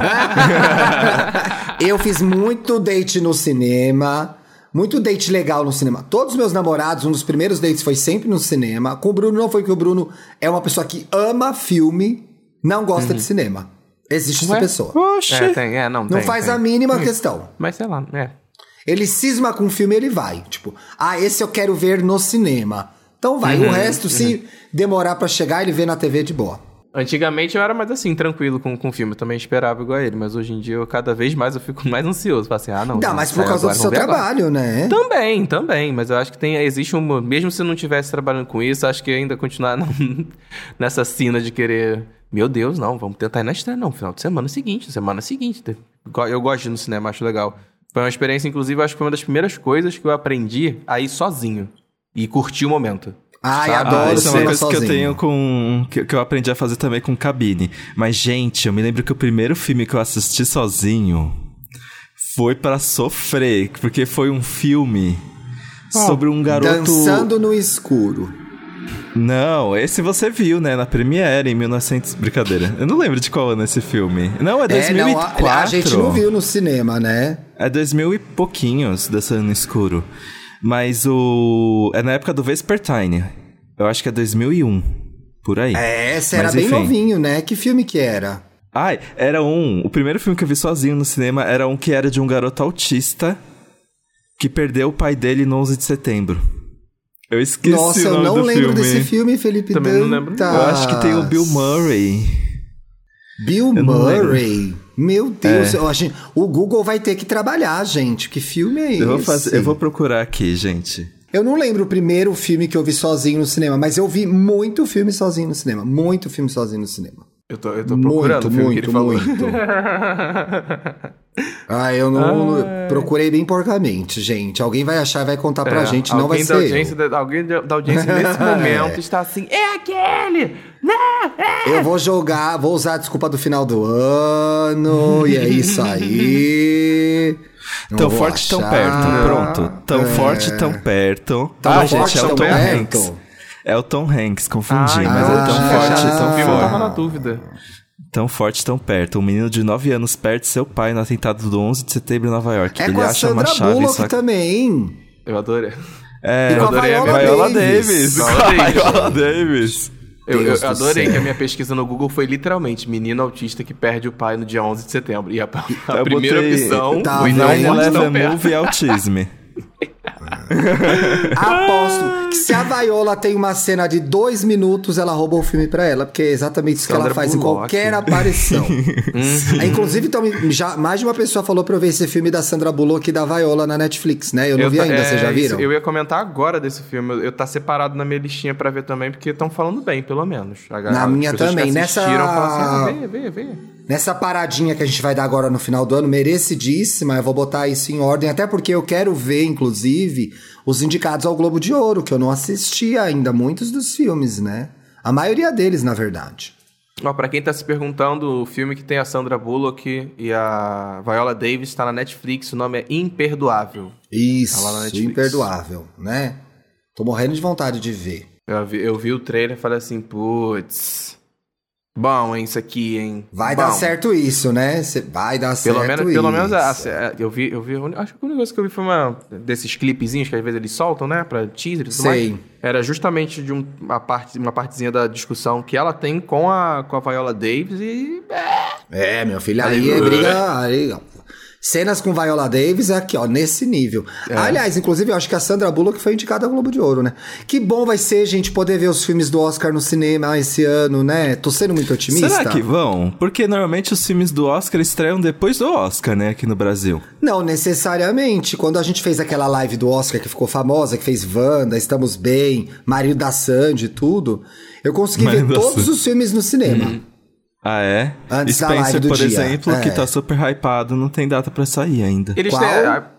Eu fiz muito date no cinema, muito date legal no cinema. Todos os meus namorados, um dos primeiros dates foi sempre no cinema. Com o Bruno não foi, porque o Bruno é uma pessoa que ama filme, não gosta de cinema. Existe essa pessoa. Oxe. Não faz a mínima questão. Mas sei lá, Ele cisma com o filme, ele vai. Tipo, esse eu quero ver no cinema. Então vai. O resto, se demorar pra chegar, ele vê na TV de boa. Antigamente eu era mais assim, tranquilo com o filme. Eu também esperava igual a ele. Mas hoje em dia, cada vez mais eu fico mais ansioso. Falo assim, não. Mas por causa do seu trabalho, né? Também. Mas eu acho que existe mesmo se eu não estivesse trabalhando com isso, acho que ainda continuar nessa sina de querer... Meu Deus, não, vamos tentar ir na estreia, não. Final de semana seguinte. Eu gosto de ir no cinema, acho legal. Foi uma experiência, inclusive, acho que foi uma das primeiras coisas que eu aprendi a ir sozinho. E curtir o momento. Adoro isso é uma coisa sozinho. que eu tenho que eu aprendi a fazer também com cabine. Mas, gente, eu me lembro que o primeiro filme que eu assisti sozinho foi pra sofrer. Porque foi um filme sobre um garoto... Dançando no escuro. Não, esse você viu, né? Na Premiere, em 1900... Brincadeira. Eu não lembro de qual ano é esse filme. Não, é 2004. A gente não viu no cinema, né? É 2000 e pouquinhos, Dançando no Escuro. Mas é na época do Vespertine. Eu acho que é 2001, por aí. Você era bem novinho, né? Que filme que era? Era o primeiro filme que eu vi sozinho no cinema era um que era de um garoto autista que perdeu o pai dele no 11 de setembro. Eu esqueci Nossa, o eu nome não do lembro filme. desse filme, Felipe Também não lembro. Dantas. Eu acho que tem o Bill Murray. Bill Eu não Murray. Meu Deus, o Google vai ter que trabalhar, gente. Que filme é esse? Eu vou procurar aqui, gente. Eu não lembro o primeiro filme que eu vi sozinho no cinema, mas eu vi muito filme sozinho no cinema. Muito filme sozinho no cinema. Eu tô procurando o filme que ele falou. Muito. Eu não procurei bem porcamente, gente. Alguém vai achar e vai contar pra gente, não vai ser Alguém da audiência nesse momento está assim, é aquele! Não, é! Eu vou usar a desculpa do final do ano, e é isso aí. Tão forte, tão perto. Pronto. Tão forte, tão perto. Forte, gente, é o tão Tom perto. Hanks. É o Tom Hanks, confundi, mas então é tão forte, tão Eu tava forte. na dúvida. Tão forte, tão perto. Um menino de 9 anos perde seu pai no atentado do 11 de setembro em Nova York. É Ele com a acha uma Sandra chave Bullock só... também. Eu adorei. E com a adorei a Viola minha- Davis. Viola Davis. Eu Deus do adorei céu. que a minha pesquisa no Google foi literalmente menino autista que perde o pai no dia 11 de setembro. E a Eu primeira botei- opção Tá foi vendo? não Nine forte, tão Eleven perto. Movie Autism. Aposto que se a Viola tem uma cena de 2 minutos, ela rouba o filme pra ela, porque é exatamente isso que ela Sandra faz em Bullock. qualquer aparição. Inclusive, então, já mais de uma pessoa falou pra eu ver esse filme da Sandra Bullock e da Viola na Netflix, né? Eu não vi ainda, vocês já viram? Eu ia comentar agora desse filme. Eu tá separado na minha listinha pra ver também, porque estão falando bem, pelo menos. Na minha as pessoas também. que assistiram falam assim, vê. Nessa paradinha que a gente vai dar agora no final do ano, merecidíssima, eu vou botar isso em ordem, até porque eu quero ver, inclusive, os indicados ao Globo de Ouro, que eu não assisti ainda muitos dos filmes, né? A maioria deles, na verdade. Ó, pra quem tá se perguntando, o filme que tem a Sandra Bullock e a Viola Davis tá na Netflix, o nome é Imperdoável. Isso, Tá lá na Netflix. imperdoável, né? Tô morrendo de vontade de ver. Eu vi o trailer e falei assim, putz, bom, hein, isso aqui, hein? Vai Bom. dar certo isso, né? Vai dar certo Pelo menos isso. eu vi, acho que a única coisa que eu vi foi uma desses clipezinhos que às vezes eles soltam, né, pra teaser e tudo Sei. mais. Era justamente de uma partezinha da discussão que ela tem com a Viola Davis e... Meu filho, aí é briga... Aí, ó. Cenas com Viola Davis é aqui, ó, nesse nível. Aliás, inclusive, eu acho que a Sandra Bullock foi indicada ao Globo de Ouro, né? Que bom vai ser, gente, poder ver os filmes do Oscar no cinema esse ano, né? Tô sendo muito otimista. Será que vão? Porque normalmente os filmes do Oscar estreiam depois do Oscar, né? Aqui no Brasil. Não necessariamente. Quando a gente fez aquela live do Oscar que ficou famosa, que fez Wanda, Estamos Bem, Marido da Sandy e tudo, eu consegui ver Marido da todos Sandy. os filmes no cinema. Ah, é? Antes da live Spencer, do por dia. exemplo, que É. tá super hypado, não tem data pra sair ainda. Eles Qual?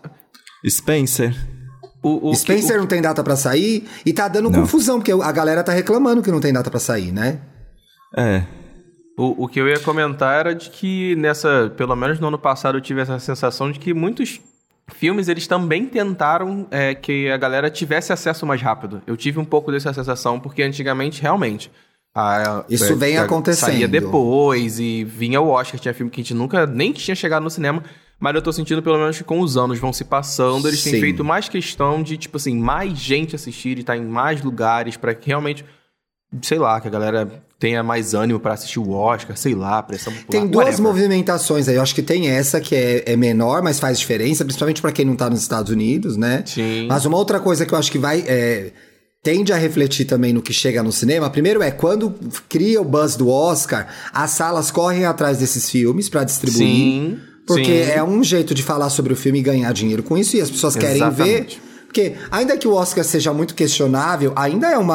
Spencer. Spencer não tem data pra sair e tá dando Não. confusão, porque a galera tá reclamando que não tem data pra sair, né? É. O que eu ia comentar era de que pelo menos no ano passado eu tive essa sensação de que muitos filmes eles também tentaram que a galera tivesse acesso mais rápido. Eu tive um pouco dessa sensação porque antigamente realmente Isso vem acontecendo. saía depois e vinha o Oscar, tinha filme que a gente nunca nem tinha chegado no cinema. Mas eu tô sentindo, pelo menos, que com os anos vão se passando, eles têm Sim. feito mais questão de, tipo assim, mais gente assistir e estar em mais lugares pra que realmente, sei lá, que a galera tenha mais ânimo pra assistir o Oscar, sei lá, pressão popular. Tem duas whatever. movimentações aí. Eu acho que tem essa que é menor, mas faz diferença, principalmente pra quem não tá nos Estados Unidos, né? Sim. Mas uma outra coisa que eu acho que tende a refletir também no que chega no cinema. Primeiro quando cria o buzz do Oscar, as salas correm atrás desses filmes pra distribuir. Sim. Porque sim. é um jeito de falar sobre o filme e ganhar dinheiro com isso, e as pessoas querem Exatamente. ver. Porque, ainda que o Oscar seja muito questionável, ainda é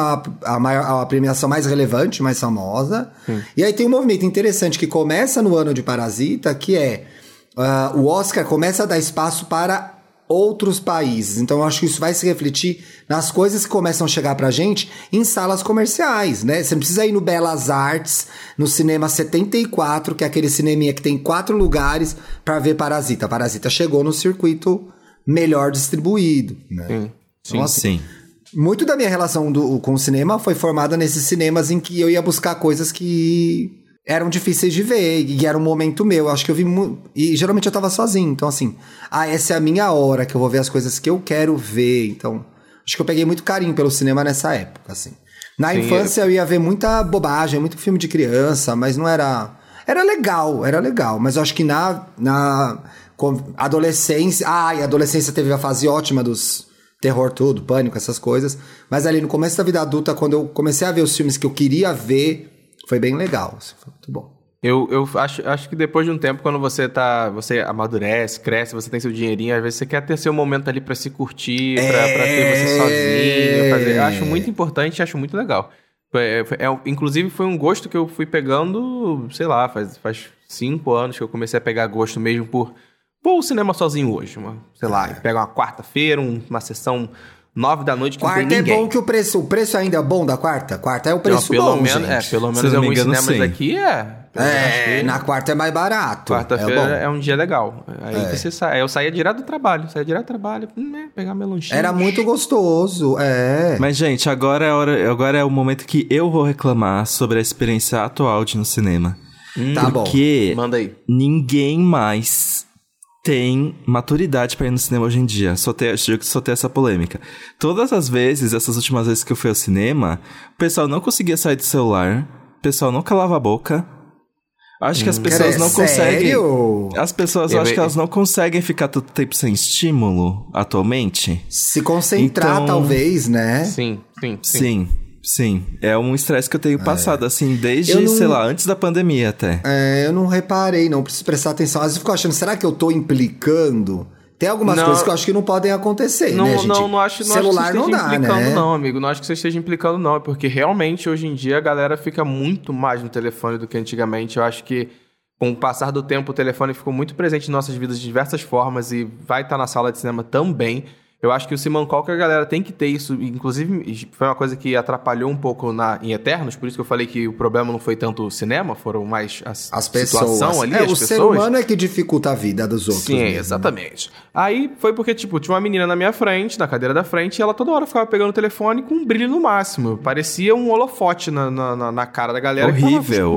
a premiação mais relevante, mais famosa. E aí tem um movimento interessante que começa no ano de Parasita, que o Oscar começa a dar espaço para outros países. Então eu acho que isso vai se refletir nas coisas que começam a chegar pra gente em salas comerciais, né? Você não precisa ir no Belas Artes, no Cinema 74, que é aquele cineminha que tem 4 lugares pra ver Parasita. Parasita chegou no circuito melhor distribuído, né? Sim. Então, assim, Sim. muito da minha relação com o cinema foi formada nesses cinemas em que eu ia buscar coisas que eram difíceis de ver, e era um momento meu. Eu acho que eu vi muito. E geralmente eu tava sozinho. Então, assim, essa é a minha hora que eu vou ver as coisas que eu quero ver. Então, acho que eu peguei muito carinho pelo cinema nessa época, assim. Na infância eu ia ver muita bobagem, muito filme de criança, mas não era. Era legal, mas eu acho que na adolescência. A adolescência teve a fase ótima dos terror tudo, pânico, essas coisas. Mas ali no começo da vida adulta, quando eu comecei a ver os filmes que eu queria ver, foi bem legal. Assim, foi muito bom. Eu acho que depois de um tempo, quando você amadurece, cresce, você tem seu dinheirinho, às vezes você quer ter seu momento ali pra se curtir, pra ter você sozinho, fazer. Eu acho muito importante e acho muito legal. Inclusive, foi um gosto que eu fui pegando, sei lá, faz 5 anos que eu comecei a pegar gosto mesmo por o cinema sozinho hoje. Sei lá, pega uma quarta-feira, uma sessão 9 da noite que quarta não tem ninguém. É bom que o preço ainda é bom da quarta? Quarta é o preço pelo bom, menos, gente. pelo menos em alguns cinemas aqui na quarta é mais barato. Quarta-feira é um dia legal. Aí você sai. Eu saía direto do trabalho. Pegar meu lanchinho. Era muito gostoso, Mas, gente, agora é o momento que eu vou reclamar sobre a experiência atual de ir no cinema. Tá bom. Porque manda aí. Ninguém mais tem maturidade pra ir no cinema hoje em dia. Só tem essa polêmica. Todas as vezes, essas últimas vezes que eu fui ao cinema, o pessoal não conseguia sair do celular, o pessoal não calava a boca. Acho que as pessoas não conseguem... Sério? As pessoas, eu acho que elas não conseguem ficar todo tempo sem estímulo, atualmente. Se concentrar, então, talvez, né? Sim. É um estresse que eu tenho passado, assim, desde, sei lá, antes da pandemia até. Eu não reparei, não preciso prestar atenção. Às vezes eu fico achando, será que eu tô implicando? Tem algumas coisas que eu acho que não podem acontecer, né, gente? Não acho celular que você esteja implicando, né? não, amigo. Não acho que você esteja implicando, não. Porque realmente, hoje em dia, a galera fica muito mais no telefone do que antigamente. Eu acho que, com o passar do tempo, o telefone ficou muito presente em nossas vidas de diversas formas e vai estar na sala de cinema também. Eu acho que o Simancol, que a galera tem que ter isso. Inclusive, foi uma coisa que atrapalhou um pouco em Eternos. Por isso que eu falei que o problema não foi tanto o cinema, foram mais as pessoas. Situação ali, as pessoas. Ser humano é que dificulta a vida dos outros. Sim, mesmo, exatamente. Né? Aí foi porque, tinha uma menina na minha frente, na cadeira da frente, e ela toda hora ficava pegando o telefone com um brilho no máximo. Parecia um holofote na cara da galera. Horrível.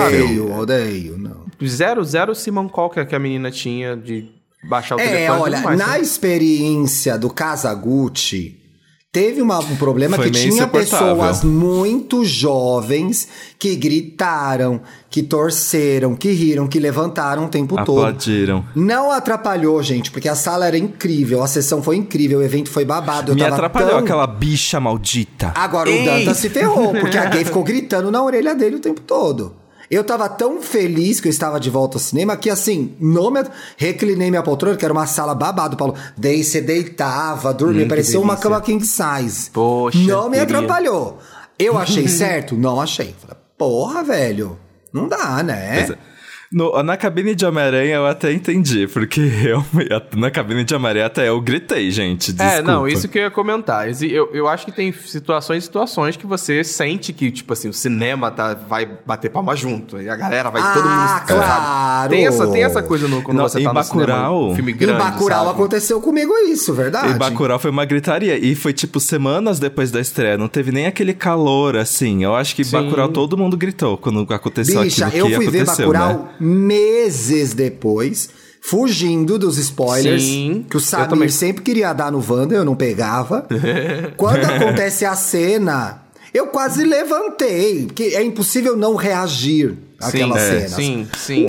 Odeio, não. Zero Simancol que a menina tinha de... baixar o telefone. Olha, na experiência do Kazaguchi, teve um problema que tinha pessoas muito jovens que gritaram, que torceram, que riram, que levantaram o tempo todo. Aplaudiram. Não atrapalhou, gente, porque a sala era incrível, a sessão foi incrível, o evento foi babado. Me atrapalhou aquela bicha maldita. Agora o Dantas se ferrou, porque a gay ficou gritando na orelha dele o tempo todo. Eu tava tão feliz que eu estava de volta ao cinema que, assim, reclinei minha poltrona, que era uma sala babado, Paulo. Daí você deitava, dormia, parecia uma cama king size. Poxa, não me atrapalhou. Eu achei certo? Não achei. Falei, porra, velho, não dá, né? Na cabine de Homem-Aranha eu até entendi, porque na cabine de Homem-Aranha até eu gritei, gente, desculpa. Isso que eu ia comentar. Eu acho que tem situações que você sente que, tipo assim, o cinema vai bater palma junto, e a galera vai todo mundo... claro! Tem essa coisa quando você tá no cinema, um filme grande, em Bacurau aconteceu comigo isso, verdade? Em Bacurau foi uma gritaria, e foi tipo semanas depois da estreia, não teve nem aquele calor, assim. Eu acho que em Bacurau todo mundo gritou quando aconteceu aquilo que aconteceu, né? Eu fui ver Bacurau meses depois, fugindo dos spoilers, que o Samir sempre queria dar no Wanda, eu não pegava. Quando acontece a cena, eu quase levantei, porque é impossível não reagir àquelas cenas. Sim.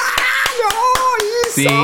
Caralho,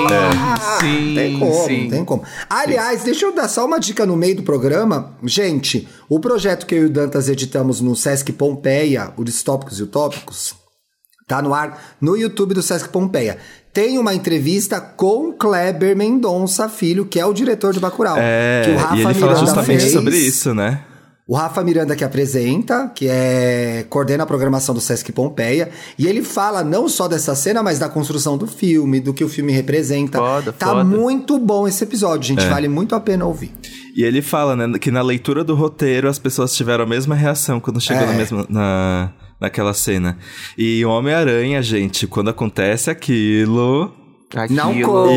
isso! Tem como. Aliás, deixa eu dar só uma dica no meio do programa. Gente, o projeto que eu e o Dantas editamos no Sesc Pompeia, o Distópicos e Utópicos, tá no ar no YouTube do Sesc Pompeia. Tem uma entrevista com Kleber Mendonça Filho, que é o diretor de Bacurau. Que o Rafa e ele fala justamente sobre isso, né? O Rafa Miranda que apresenta, coordena a programação do Sesc Pompeia. E ele fala não só dessa cena, mas da construção do filme, do que o filme representa. Tá muito bom esse episódio, gente. Vale muito a pena ouvir. E ele fala, né, que na leitura do roteiro as pessoas tiveram a mesma reação quando chegou naquela cena. E o Homem-Aranha, gente, quando acontece aquilo... Não conta.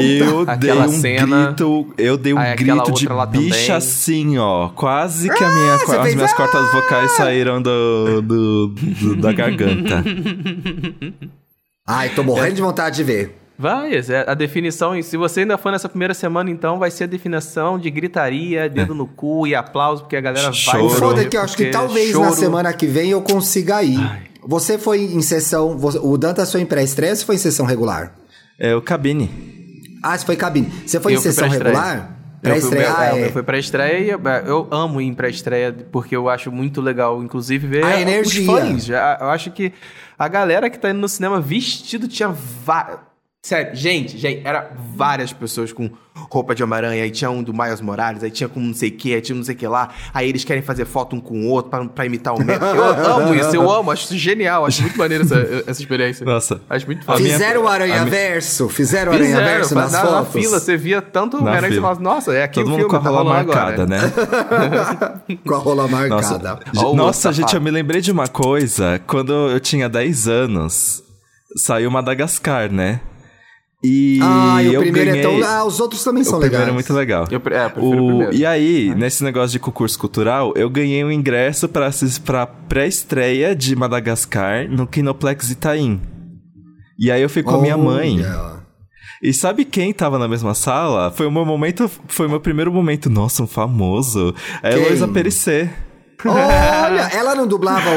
Eu dei um grito de bicha também. Assim, ó. Quase que as minhas cordas vocais saíram da garganta. Ai, tô morrendo de vontade de ver. A definição, se você ainda for nessa primeira semana, então, vai ser a definição de gritaria, dedo no cu e aplauso, porque a galera vai... O foda é que eu acho que talvez na semana que vem eu consiga ir. Você foi em sessão... O Dantas foi em pré-estreia ou foi em sessão regular? O cabine. Você foi cabine. Você foi em sessão regular? Pré-estreia, Eu fui pré-estreia e eu amo ir em pré-estreia porque eu acho muito legal, inclusive, ver A energia. os fãs. Eu acho que a galera que tá indo no cinema vestido tinha sério, gente, era várias pessoas com roupa de Homem-Aranha, aí tinha um do Miles Morales, aí tinha com não sei o que, aí tinha não sei o que lá, aí eles querem fazer foto um com o outro pra imitar o mesmo. Eu amo isso, acho isso genial, acho muito maneiro essa experiência. Nossa. Acho muito foda. Fizeram o Aranha-Verso, fizeram o Aranha-Verso nas fotos. Na fila, você via tanto o Homem-Aranha que você falava, nossa, é aqui todo o mundo filme com a tá rola rolando marcada, agora. né? Com a rola marcada. Nossa, gente, eu me lembrei de uma coisa. Quando eu tinha 10 anos, saiu Madagascar, né? E o eu primeiro ganhei... é tão... os outros também são O legais. primeiro é muito legal. Eu prefiro o primeiro. E aí, nesse negócio de concurso cultural, eu ganhei um ingresso pra pré-estreia de Madagascar no Kinoplex Itaim. E aí eu fui com a minha mãe. E sabe quem tava na mesma sala? Foi o meu primeiro momento. Nossa, um famoso. É a Heloísa Périssé. Olha, ela não dublava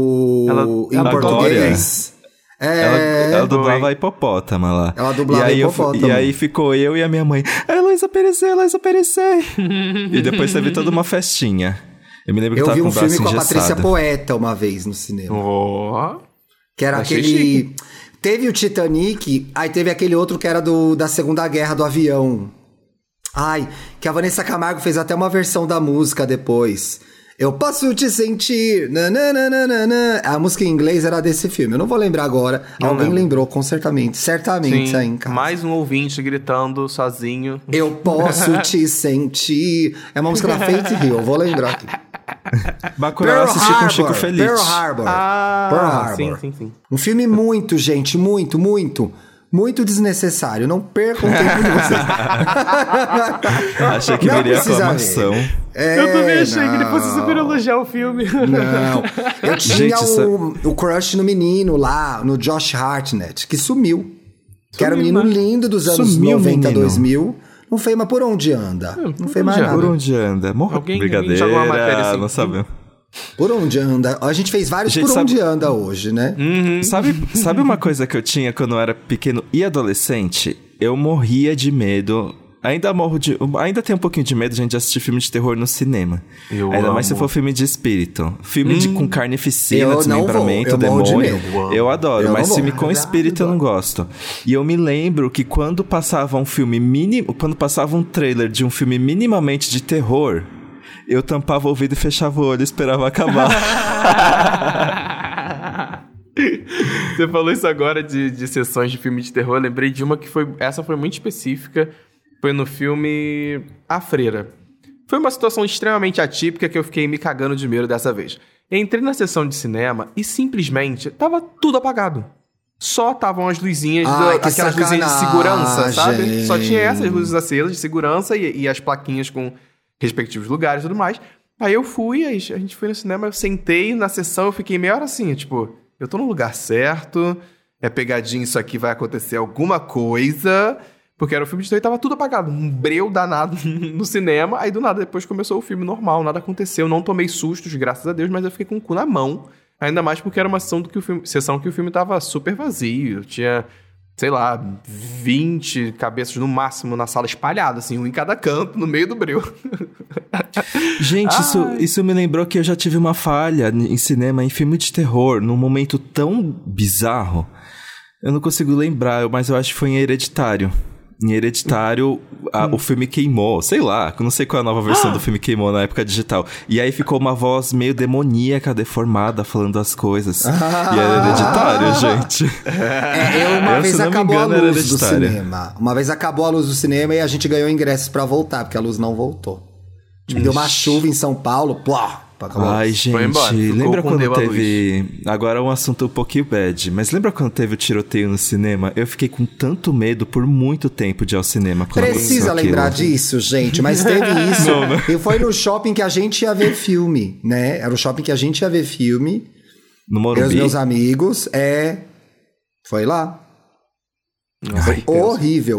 em português? Ela dublava a hipopótama lá. Ela dublava a hipopótama. E aí ficou eu e a minha mãe. Heloísa Périssé. E depois teve toda uma festinha. Eu me lembro que eu tava vi com um o braço filme com a engessado. Patrícia Poeta uma vez no cinema. Que era Achei aquele... chique. Teve o Titanic, aí teve aquele outro que era da Segunda Guerra do avião. Ai, que a Vanessa Camargo fez até uma versão da música depois. Eu posso te sentir. Nananana. A música em inglês era desse filme. Eu não vou lembrar agora. Alguém lembrou, certamente Sim, aí em casa. mais um ouvinte gritando sozinho. Eu posso te sentir. É uma música da Faith Hill, eu vou lembrar aqui. Bacurau eu assisti com o Chico Feliz. Pearl Harbor. Pearl Harbor. Sim. Um filme muito, gente, muito desnecessário. Não percam o tempo de vocês. Achei que viria aclamação. Eu também achei que ele fosse super elogiar o filme. Não. Eu tinha o crush no menino lá, no Josh Hartnett, que sumiu. Que era um menino lindo dos anos 90, 2000. Não fez, mas por onde anda? Não fez mais nada. Por onde anda? Morreu. Brigadeira, jogou uma matéria assim. não sabemos. Por onde anda? A gente fez vários onde anda hoje, né? Sabe uma coisa que eu tinha quando eu era pequeno e adolescente? Eu morria de medo. Ainda tenho um pouquinho de medo de a gente assistir filme de terror no cinema. Ainda mais se for filme de espírito. Filme com carnificina, desmembramento, demônio. Eu adoro, mas filme com espírito eu não gosto. E eu me lembro que quando passava um filme quando passava um trailer de um filme minimamente de terror, eu tampava o ouvido e fechava o olho e esperava acabar. Você falou isso agora de sessões de filme de terror. Eu lembrei de uma que essa foi muito específica. Foi no filme A Freira. Foi uma situação extremamente atípica que eu fiquei me cagando de medo dessa vez. Entrei na sessão de cinema e simplesmente tava tudo apagado. Só estavam as luzinhas, aquelas luzinhas de segurança, sabe? Só tinha essas luzes acesas de segurança e as plaquinhas com respectivos lugares e tudo mais. Aí eu fui, a gente foi no cinema, eu sentei na sessão, eu fiquei meia hora assim, tipo, eu tô no lugar certo, é pegadinha, isso aqui vai acontecer alguma coisa... Porque era o filme de terror e tava tudo apagado. Um breu danado no cinema. Aí do nada, depois começou o filme normal. Nada aconteceu. Não tomei sustos, graças a Deus. Mas eu fiquei com o cu na mão. Ainda mais porque era uma sessão que o filme tava super vazio. Tinha, sei lá, 20 cabeças no máximo na sala espalhada. Assim, um em cada canto, no meio do breu. Gente, isso me lembrou que eu já tive uma falha em cinema, em filme de terror. Num momento tão bizarro. Eu não consigo lembrar, mas eu acho que foi em Hereditário. Em Hereditário, o filme queimou. Sei lá, não sei qual é a nova versão do filme queimou na época digital. E aí ficou uma voz meio demoníaca, deformada, falando as coisas. E era Hereditário, gente. Uma vez acabou a luz do cinema. Uma vez acabou a luz do cinema e a gente ganhou ingressos pra voltar, porque a luz não voltou. Deu uma chuva em São Paulo, plá. Ai, gente, lembra quando teve... Agora um assunto um pouquinho bad, mas lembra quando teve o tiroteio no cinema? Eu fiquei com tanto medo por muito tempo de ir ao cinema. Precisa lembrar disso, gente, mas teve isso. E foi no shopping que a gente ia ver filme, né? Era o shopping que a gente ia ver filme. No Morumbi? Eu e os meus amigos, foi lá. Foi horrível.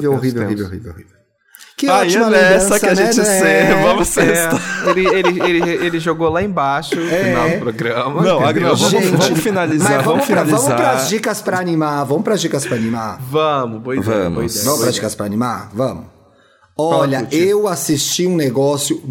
Que ótima lembrança que a gente vamos sexta. Ele jogou lá embaixo no final do programa. Não, vamos finalizar. Vamos pras dicas pra animar. Vamos pras dicas pra animar? Vamos, boa ideia. Vamos pras dicas pra animar? Vamos. Olha, eu assisti um negócio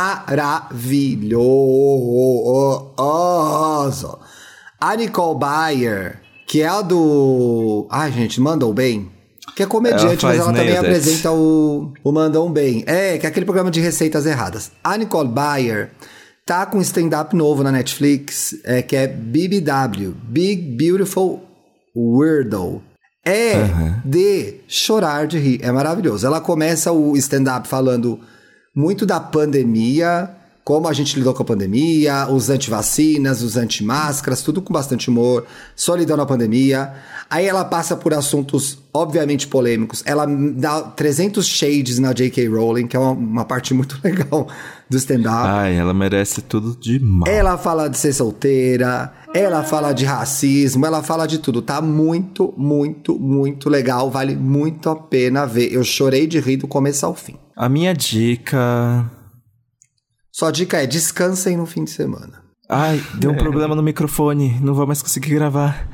maravilhoso. A Nicole Byer, que é a do... Ai, gente, Mandam Bem. Que é comediante, mas ela também apresenta o Mandam Bem. Que é aquele programa de receitas erradas. A Nicole Byer tá com um stand-up novo na Netflix, que é BBW, Big Beautiful Weirdo. De chorar de rir. É maravilhoso. Ela começa o stand-up falando muito da pandemia, como a gente lidou com a pandemia, os antivacinas, os antimáscaras, tudo com bastante humor, solidão na pandemia. Aí ela passa por assuntos, obviamente, polêmicos. Ela dá 300 shades na J.K. Rowling, que é uma parte muito legal do stand-up. Ai, ela merece tudo de mal. Ela fala de ser solteira, ela fala de racismo, ela fala de tudo. Tá muito, muito, muito legal. Vale muito a pena ver. Eu chorei de rir do começo ao fim. A minha dica... Sua dica é descansem no fim de semana. Ai, deu um problema no microfone. Não vou mais conseguir gravar.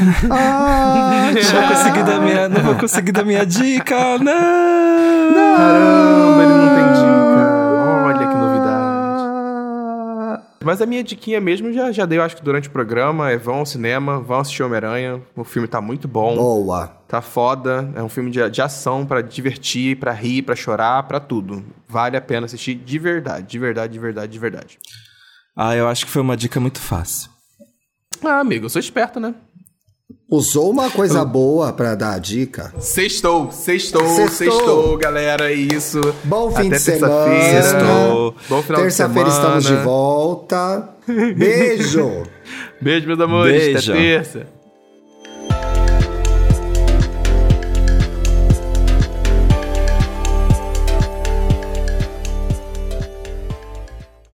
Não vou conseguir dar minha dica. Não! Caramba, ele não tem dica. Olha que novidade. Mas a minha diquinha mesmo já dei, eu acho que durante o programa. Vão ao cinema, vão assistir Homem-Aranha. O filme tá muito bom. Boa. Tá foda. É um filme de ação pra divertir, pra rir, pra chorar, pra tudo. Vale a pena assistir de verdade, de verdade, de verdade, de verdade. Eu acho que foi uma dica muito fácil. Amigo, eu sou esperto, né? Usou uma coisa boa pra dar a dica. Sextou, galera, isso. Bom fim Até de semana. Sextou. Bom final de semana. Terça-feira estamos de volta. Beijo. Beijo, meus amores. Beijo. Até terça.